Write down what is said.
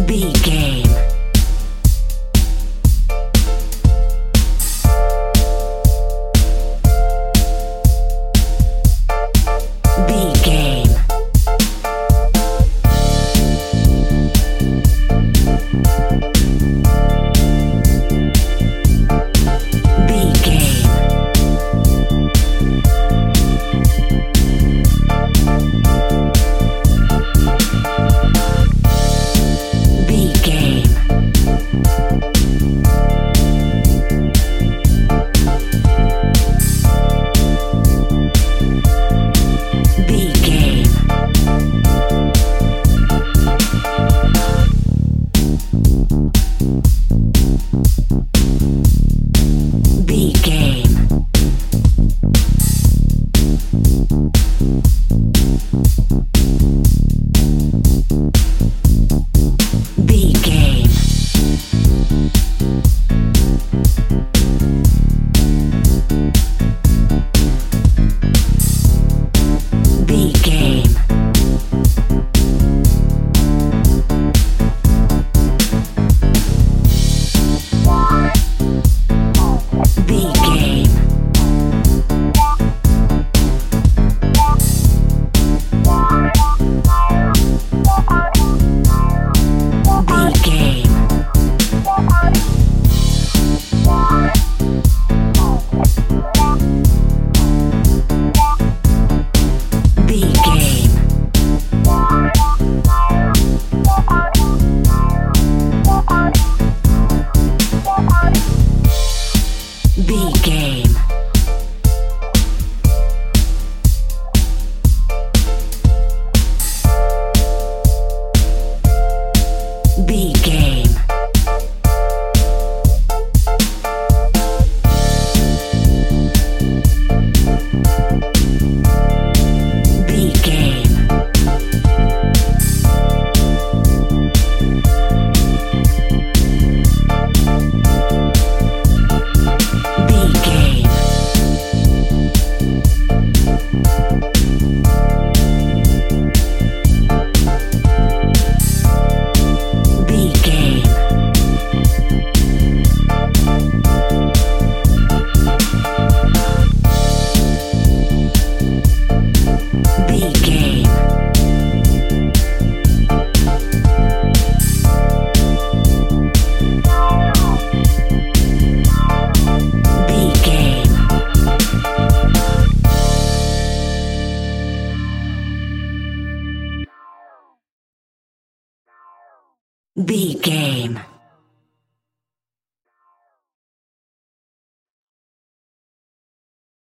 B game. B game. B game. B game. B game. B game. B game. B game. B game. B game. B game. B game. B game. B game. B game. B game. B game. B game. B game.